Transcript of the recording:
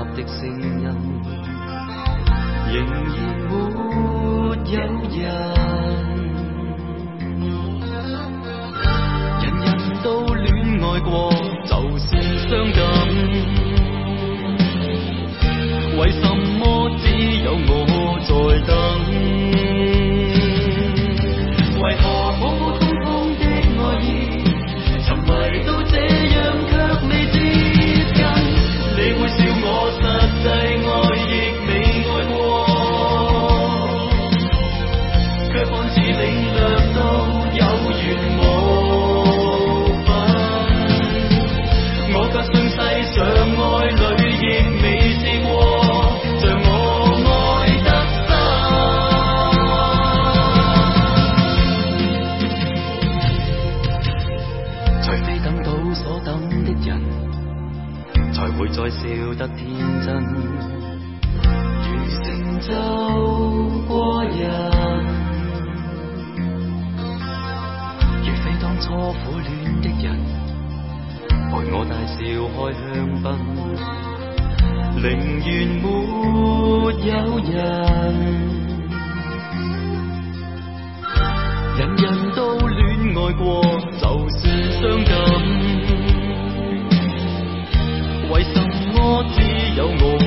的聲音，仍然沒有人。人人都戀愛過，就是傷感。為什麼只有我在等？為何普普通通的愛意，沉迷到這樣卻未接近？你會笑我實際愛亦未愛過，卻看似領略到有緣無分。我卻信世上愛侶亦未試過。會再笑得天真，如成就過人。如非當初苦戀的人，陪我大笑開香檳，寧願沒有人。人人都戀愛過，就算傷感。為什麼只有我